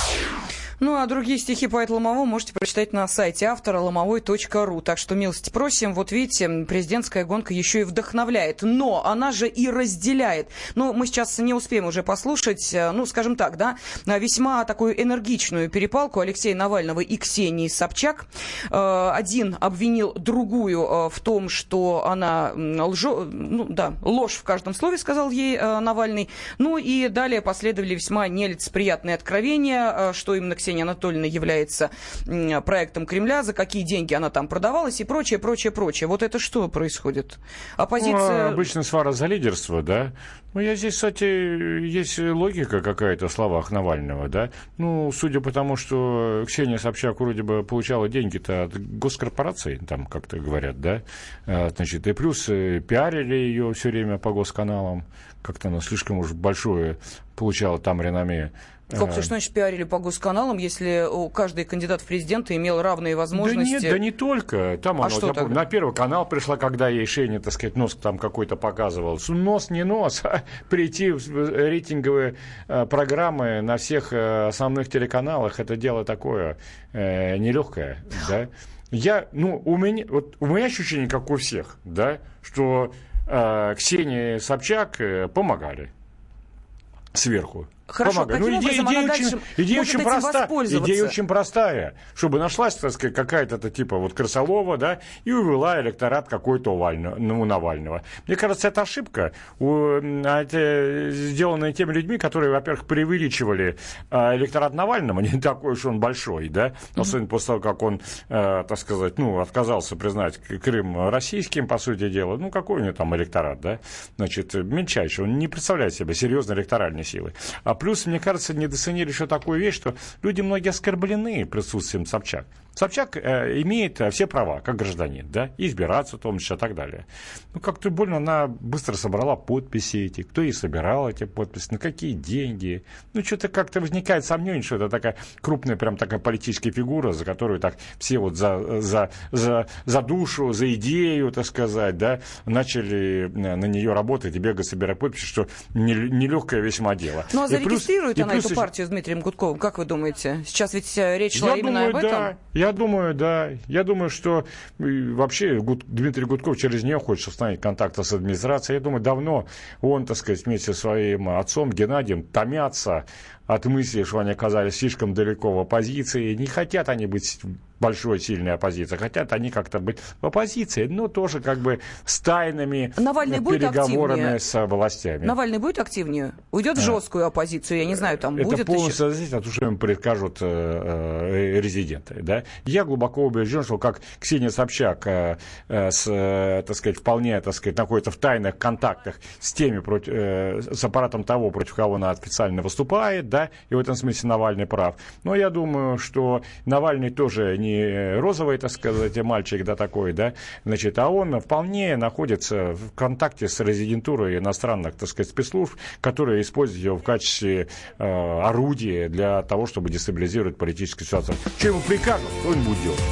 Ну, а другие стихи поэта Ломового можете прочитать на сайте автора ломовой точка ру. Так что милости просим. Вот видите, президентская гонка еще и вдохновляет. Но она же и разделяет. Ну, мы сейчас не успеем уже послушать, ну, скажем так, да, весьма такую энергичную перепалку Алексея Навального и Ксении Собчак. Один обвинил другую в том, что она лжо... ну, да, ложь в каждом слове, сказал ей Навальный. Ну, и далее последовали весьма нелицеприятные откровения, что именно Ксения Ксения Анатольевна является проектом Кремля, за какие деньги она там продавалась и прочее, прочее, прочее. Вот это что происходит? Оппозиция...
Ну, обычно свара за лидерство, да? Ну, я здесь, кстати, есть логика какая-то в словах Навального, да? Ну, судя по тому, что Ксения Собчак вроде бы получала деньги-то от госкорпораций, там как-то говорят, да? Значит, и плюс пиарили ее все время по госканалам, как-то она слишком уж большое получала там реноме.
Как, что значит пиарили по госканалам, если каждый кандидат в президенты имел равные возможности?
Да нет, да не только. Там
а
она,
что
вот, я помню, на Первый канал пришла, когда ей Шейни, так сказать, нос там какой-то показывал. Нос не нос, а прийти в рейтинговые э, программы на всех э, основных телеканалах, это дело такое э, нелегкое, да. Я, ну, у меня, вот, у меня ощущение, как у всех, да, что э, Ксении Собчак э, помогали сверху.
Хорошо,
помогай.
каким
Ну, идея,
образом
идея
она
очень,
дальше
идея
может
очень
этим
проста,
воспользоваться?
идея очень простая, чтобы нашлась, так сказать, какая-то типа вот Крысолова, да, и увела электорат какой-то у Навального. Мне кажется, это ошибка, сделанная теми людьми, которые, во-первых, преувеличивали электорат Навального, не такой уж он большой, да, особенно после того, как он, так сказать, ну, отказался признать Крым российским, по сути дела, ну, какой у него там электорат, да, значит, мельчайший, он не представляет себе серьезной электоральной силы. А плюс, мне кажется, недооценили еще такую вещь, что люди многие оскорблены присутствием Собчак. Собчак э, имеет э, все права, как гражданин, да, избираться, в том числе, и так далее. Ну, как-то больно она быстро собрала подписи эти, кто ей собирал эти подписи, на какие деньги. Ну, что-то как-то возникает сомнение, что это такая крупная, прям такая политическая фигура, за которую так все вот за, за, за, за душу, за идею, так сказать, да, начали на нее работать и бегать, собирать подписи, что нелегкое весьма дело.
Ну, а зарегистрирует
плюс,
она
плюс,
эту партию с Дмитрием Гудковым, как вы думаете? Сейчас ведь речь шла
я
именно
думаю,
об этом?
Да. Я думаю, да. Я думаю, что вообще Гуд, Дмитрий Гудков через нее хочет установить контакты с администрацией. Я думаю, давно он, так сказать, вместе со своим отцом Геннадием томятся от мысли, что они оказались слишком далеко в оппозиции. Не хотят они быть большой, сильной оппозицией. Хотят они как-то быть в оппозиции, но тоже как бы с тайными
Навальный
переговорами с властями.
Навальный будет активнее? Уйдет в жесткую оппозицию? Я не знаю, там
это
будет...
Это полностью зависит от того, что им предскажут э, э, резиденты. Да? Я глубоко убежден, что как Ксения Собчак э, э, с, э, так сказать, вполне, так сказать, находится в тайных контактах с теми, против, э, с аппаратом того, против кого она официально выступает, да, и в этом смысле Навальный прав. Но я думаю, что Навальный тоже не розовый, так сказать, мальчик, да, такой, да, значит, а он вполне находится в контакте с резидентурой иностранных, так сказать, спецслужб, которые используют его в качестве э, орудия для того, чтобы дестабилизировать политическую ситуацию. Что ему прикажут, то он будет делать.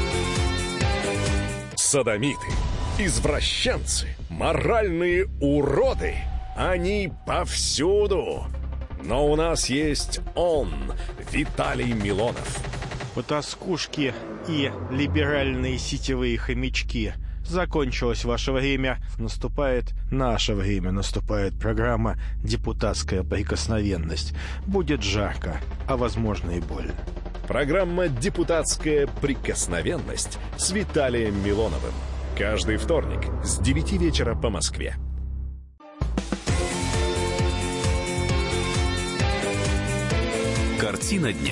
Содомиты, извращенцы, моральные уроды, они повсюду. Но у нас есть он, Виталий Милонов.
Потаскушки и либеральные сетевые хомячки закончилось ваше время. Наступает наше время, наступает программа «Депутатская прикосновенность». Будет жарко, а возможно и больно.
Программа «Депутатская прикосновенность» с Виталием Милоновым. Каждый вторник с девяти вечера по Москве.
Картина дня.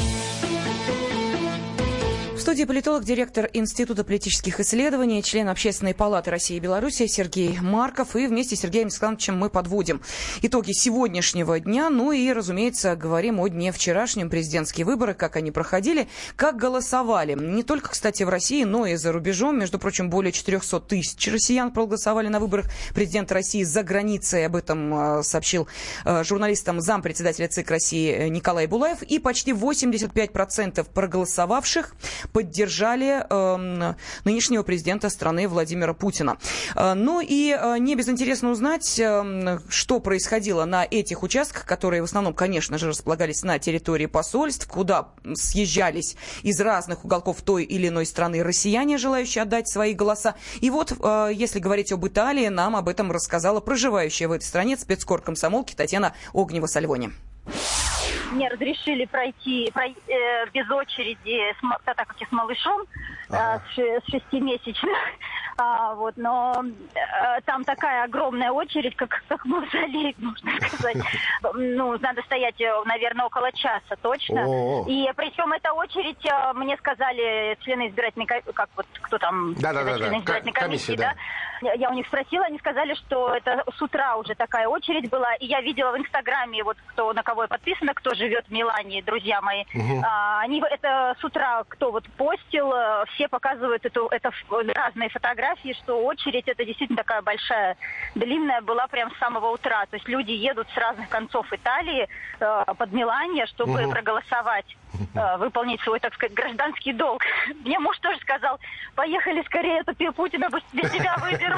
В студии политолог, директор Института политических исследований, член Общественной палаты России и Беларуси Сергей Марков. И вместе с Сергеем Александровичем мы подводим итоги сегодняшнего дня. Ну и, разумеется, говорим о дне вчерашнем. Президентские выборы, как они проходили, как голосовали. Не только, кстати, в России, но и за рубежом. Между прочим, более четыреста тысяч россиян проголосовали на выборах президента России за границей. Об этом сообщил журналистам зампредседателя ЦИК России Николай Булаев. И почти восемьдесят пять процентов проголосовавших поддержали э, нынешнего президента страны Владимира Путина. Э, ну и э, не безинтересно узнать, э, что происходило на этих участках, которые в основном, конечно же, располагались на территории посольств, куда съезжались из разных уголков той или иной страны россияне, желающие отдать свои голоса. И вот, э, если говорить об Италии, нам об этом рассказала проживающая в этой стране спецкор комсомолки Татьяна Огнева-Сальвони.
Мне разрешили пройти про, э, без очереди, с, так как я с малышом, ага. э, с шестимесячным. А, вот, но э, там такая огромная очередь, как, как мавзолей, можно сказать. Ну, надо стоять, наверное, около часа точно. О-о-о. И причем эта очередь, мне сказали члены избирательной комиссии, как вот кто там,
да, да, да,
члены
да.
избирательной
комиссии,
комиссии, да? да? Я у них спросила, они сказали, что это с утра уже такая очередь была. И я видела в Инстаграме, вот кто на кого я подписана, кто живет в Милане, друзья мои. Угу. А, они это с утра, кто вот постил, все показывают эту, это разные фотографии, что очередь это действительно такая большая, длинная была прям с самого утра. То есть люди едут с разных концов Италии э, под Милане, чтобы угу. проголосовать, э, выполнить свой, так сказать, гражданский долг. Мне муж тоже сказал, поехали скорее, это Путина без тебя выберут.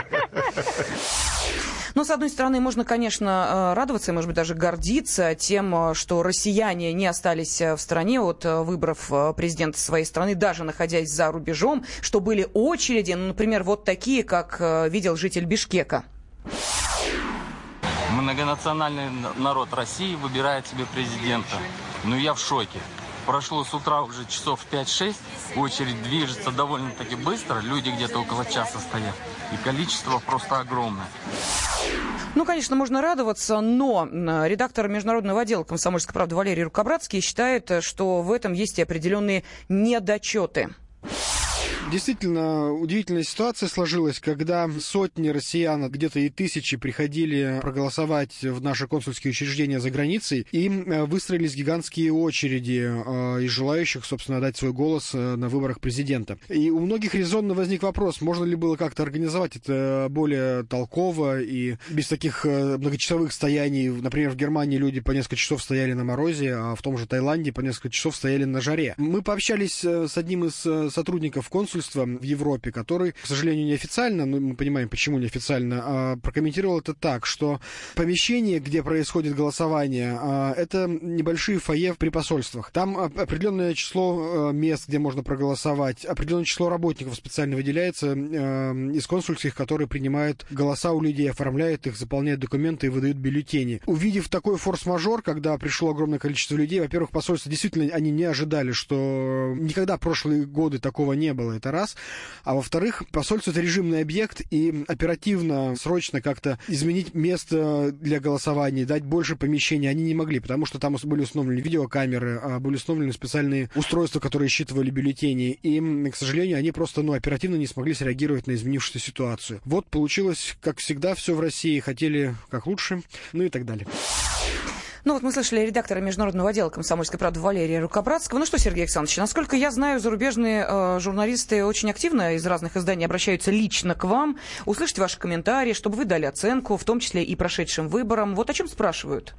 Ну, с одной стороны, можно, конечно, радоваться и, может быть, даже гордиться тем, что россияне не остались в стороне от выборов президента своей страны, даже находясь за рубежом, что были очереди, ну, например, вот такие, как видел житель Бишкека.
Многонациональный народ России выбирает себе президента. Ну, я в шоке. Прошло с утра уже часов пять-шесть, очередь движется довольно-таки быстро, люди где-то около часа стоят, и количество просто огромное.
Ну, конечно, можно радоваться, но редактор международного отдела «Комсомольской правды» Валерий Рукобратский считает, что в этом есть и определенные недочеты.
Действительно, удивительная ситуация сложилась, когда сотни россиян, где-то и тысячи, приходили проголосовать в наши консульские учреждения за границей, и выстроились гигантские очереди из желающих, собственно, дать свой голос на выборах президента. И у многих резонно возник вопрос, можно ли было как-то организовать это более толково и без таких многочасовых стояний. Например, в Германии люди по несколько часов стояли на морозе, а в том же Таиланде по несколько часов стояли на жаре. Мы пообщались с одним из сотрудников консульства в Европе, который, к сожалению, неофициально, но мы понимаем, почему неофициально, а, прокомментировал это так, что помещение, где происходит голосование, а, это небольшие фойе при посольствах. Там определенное число а, мест, где можно проголосовать, определенное число работников специально выделяется а, из консульских, которые принимают голоса у людей, оформляют их, заполняют документы и выдают бюллетени. Увидев такой форс-мажор, когда пришло огромное количество людей, во-первых, посольства действительно они не ожидали, что никогда в прошлые годы такого не было. Это раз. А во-вторых, посольство — это режимный объект, и оперативно, срочно как-то изменить место для голосования, дать больше помещений они не могли, потому что там были установлены видеокамеры, были установлены специальные устройства, которые считывали бюллетени, и, к сожалению, они просто, ну, оперативно не смогли среагировать на изменившуюся ситуацию. Вот получилось, как всегда, все в России. Хотели как лучше, ну и так далее.
Ну вот мы слышали редактора международного отдела «Комсомольской правды» Валерия Рукобратского. Ну что, Сергей Александрович, насколько я знаю, зарубежные э, журналисты очень активно из разных изданий обращаются лично к вам, услышать ваши комментарии, чтобы вы дали оценку, в том числе и прошедшим выборам. Вот о чем спрашивают?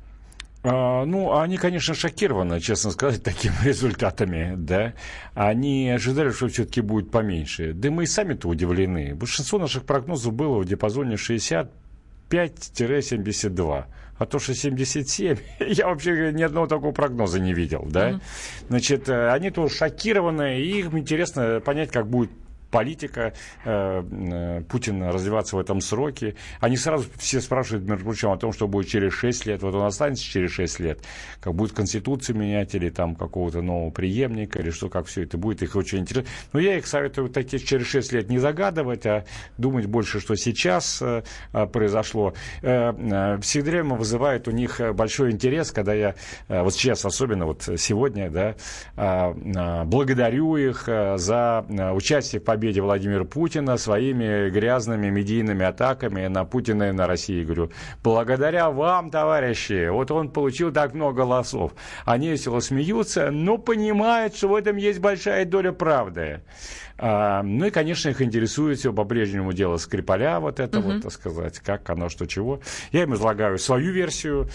А, ну, они, конечно, шокированы, честно сказать, такими результатами, да. Они ожидали, что все-таки будет поменьше. Да мы и сами-то удивлены. Большинство наших прогнозов было в диапазоне шестьдесят пять - семьдесят два. А то, что семьдесят семь, я вообще ни одного такого прогноза не видел, да. Mm-hmm. Значит, они тоже шокированы, и им интересно понять, как будет политика э, Путина развиваться в этом сроке. Они сразу все спрашивают, между прочим, о том, что будет через шесть лет. Вот он останется через шесть лет, как будет Конституцию менять, или там какого-то нового преемника, или что, как все это будет. Их очень интересно. Но я их советую такие через шесть лет не загадывать, а думать больше, что сейчас э, произошло. Э, э, всегда время вызывает у них большой интерес, когда я, э, вот сейчас особенно, вот сегодня, да, э, э, благодарю их э, за э, участие в победе Владимира Путина своими грязными медийными атаками на Путина и на Россию. Говорю, благодаря вам, товарищи, вот он получил так много голосов. Они весело смеются, но понимают, что в этом есть большая доля правды. А, ну и, конечно, их интересует все по-прежнему дело Скрипаля, вот это uh-huh. вот, так сказать, как оно, что, чего. Я им излагаю свою версию.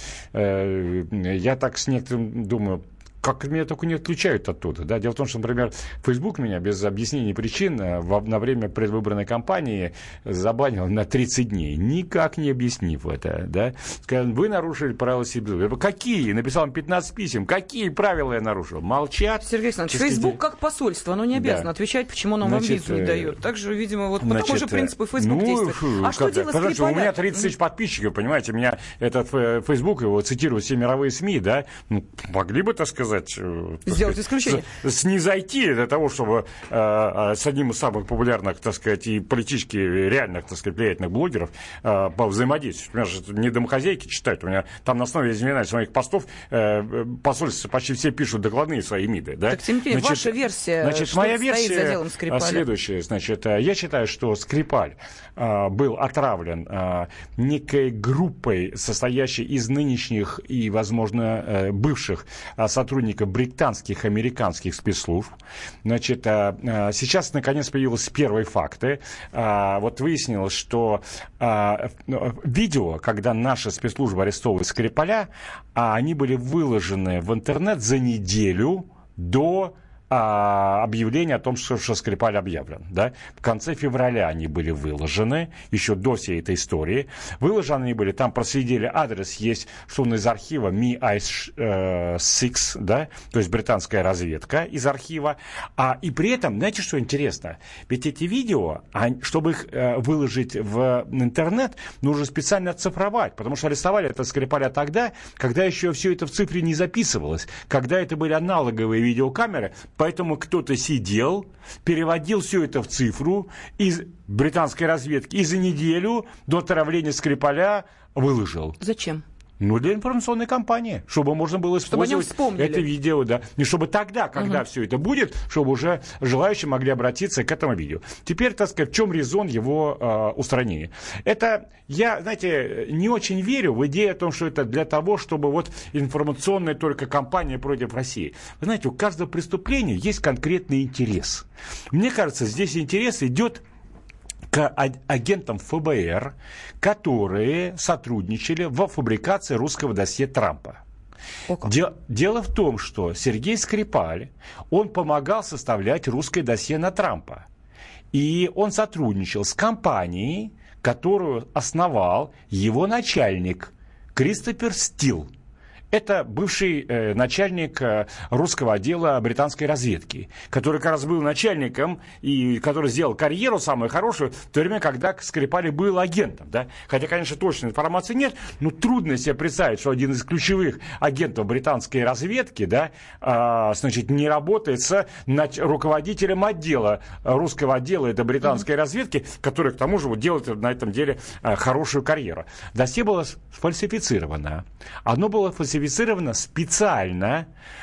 Я так с некоторым думаю, как меня только не отключают оттуда. Да? Дело в том, что, например, Facebook меня без объяснений причин во, на время предвыборной кампании забанил на тридцать дней, никак не объяснив это. Да? Сказали, вы нарушили правила Сибири. Какие? Написал им пятнадцать писем. Какие правила я нарушил? Молчат.
Сергей Александрович, Facebook как посольство, оно не обязано да. отвечать, почему оно вам визу не дает. Также, видимо, вот по тому же принципу Facebook ну, действует. А как, что делать Скрипаля? У меня тридцать тысяч подписчиков, понимаете, меня этот Facebook, его цитируют все мировые СМИ, да, ну, могли бы, так сказать, сделать исключение.
Снизойти до того, чтобы э, с одним из самых популярных, так сказать, и политически реальных, так сказать, влиятельных блогеров э, повзаимодействовать. У меня же не домохозяйки читают. У меня там на основе, извиняюсь, своих постов э, посольства почти все пишут докладные свои МИДы. Да?
Так, Тимофей, значит, ваша версия,
значит,
что
моя
стоит
версия
за делом Скрипаля?
Следующая. Значит, я считаю, что Скрипаль э, был отравлен э, некой группой, состоящей из нынешних и, возможно, э, бывших э, сотрудников британских, американских спецслужб. Значит, сейчас, наконец, появились первые факты. Вот выяснилось, что видео, когда наши спецслужбы арестовывали Скрипаля, они были выложены в интернет за неделю до объявление о том, что, что Скрипаль объявлен. Да? В конце февраля они были выложены, еще до всей этой истории. Выложены они были, там проследили адрес, есть, что он из архива эм и ай шесть, да? То есть британская разведка из архива. А, и при этом, знаете, что интересно? Ведь эти видео, чтобы их выложить в интернет, нужно специально оцифровать, потому что арестовали это Скрипаля тогда, когда еще все это в цифре не записывалось, когда это были аналоговые видеокамеры. Поэтому кто-то сидел, переводил все это в цифру из британской разведки и за неделю до отравления Скрипаля выложил.
Зачем?
Ну, для информационной кампании, чтобы можно было использовать это видео, да. И чтобы тогда, когда угу. все это будет, чтобы уже желающие могли обратиться к этому видео. Теперь, так сказать, в чем резон его э, устранения? Это, я, знаете, не очень верю в идею о том, что это для того, чтобы вот информационная только кампания против России. Вы знаете, у каждого преступления есть конкретный интерес. Мне кажется, здесь интерес идет к агентам эф бэ эр, которые сотрудничали во фабрикации русского досье Трампа. Дело, дело в том, что Сергей Скрипаль, он помогал составлять русское досье на Трампа. И он сотрудничал с компанией, которую основал его начальник Кристофер Стил. Это бывший э, начальник э, русского отдела британской разведки, который как раз был начальником и который сделал карьеру самую хорошую в то время, когда Скрипаль был агентом. Да? Хотя, конечно, точной информации нет, но трудно себе представить, что один из ключевых агентов британской разведки да, э, значит, не работает с нач- руководителем отдела, русского отдела этой британской mm-hmm. разведки, который, к тому же, вот, делает на этом деле э, хорошую карьеру. Досье было сфальсифицировано. Оно было фальсифицировано специально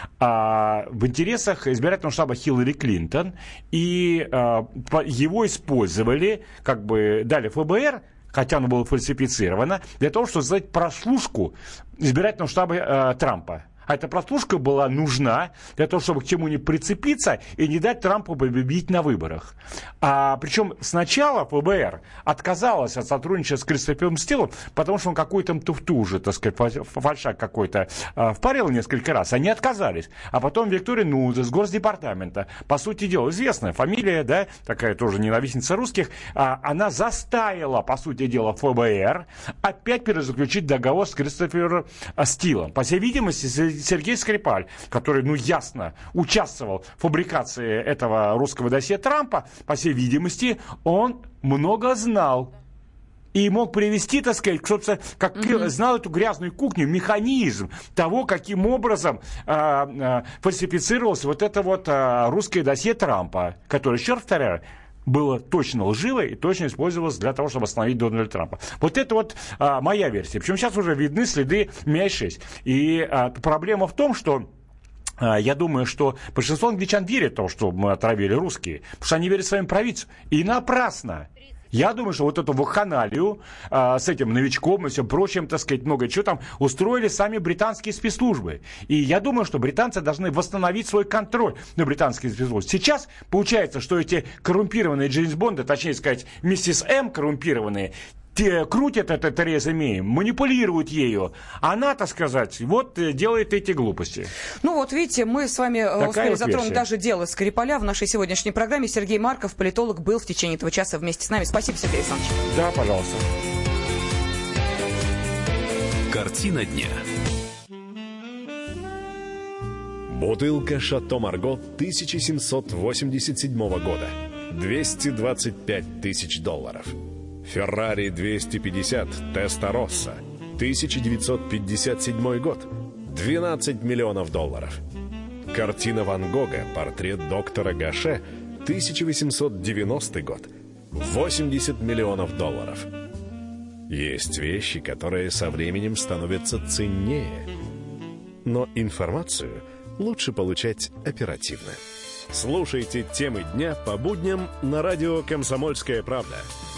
а, в интересах избирательного штаба Хиллари Клинтон, и а, его использовали, как бы дали эф бэ эр, хотя оно было фальсифицировано, для того, чтобы сделать прослушку избирательного штаба а, Трампа. А эта прослушка была нужна для того, чтобы к чему-нибудь прицепиться и не дать Трампу победить на выборах. А, причем сначала эф бэ эр отказалась от сотрудничества с Кристофером Стилом, потому что он какой-то туфту уже, так сказать, фальшак какой-то а, впарил несколько раз. Они отказались. А потом Виктория Нудзе с Госдепартамента, по сути дела, известная фамилия, да, такая тоже ненавистница русских, а, она заставила, по сути дела, эф бэ эр опять перезаключить договор с Кристофером Стилом. По всей видимости, Сергей Скрипаль, который, ну, ясно участвовал в фабрикации этого русского досье Трампа, по всей видимости, он много знал. И мог привести, так сказать, собственно, как mm-hmm. знал эту грязную кухню, механизм того, каким образом э, э, фальсифицировалось вот это вот э, русское досье Трампа, которое, еще раз повторяю, было точно лживое и точно использовалось для того, чтобы остановить Дональда Трампа. Вот это вот а, моя версия. Причем сейчас уже видны следы Ми ай шесть. И а, проблема в том, что а, я думаю, что большинство англичан верит в то, что мы отравили русские, потому что они верят своим провидцам. И напрасно. Я думаю, что вот эту вакханалию а, с этим новичком и всем прочим, так сказать, много чего там устроили сами британские спецслужбы. И я думаю, что британцы должны восстановить свой контроль на британские спецслужбы. Сейчас получается, что эти коррумпированные Джеймс Бонды, точнее сказать, миссис М коррумпированные, те крутят это Тереза Мэй, манипулируют ею. Она, так сказать, вот делает эти глупости.
Ну вот, видите, мы с вами Такая успели вот затронуть даже дело Скрипаля. В нашей сегодняшней программе Сергей Марков, политолог, был в течение этого часа вместе с нами. Спасибо, Сергей Александрович.
Да, пожалуйста.
Картина дня.
Бутылка «Шато Марго» тысяча семьсот восемьдесят седьмого года. двести двадцать пять тысяч долларов. Феррари двести пятьдесят Теста-Росса, тысяча девятьсот пятьдесят седьмой год, двенадцать миллионов долларов. Картина Ван Гога «Портрет доктора Гаше», тысяча восемьсот девяностый год, восемьдесят миллионов долларов. Есть вещи, которые со временем становятся ценнее. Но информацию лучше получать оперативно. Слушайте темы дня по будням на радио «Комсомольская правда».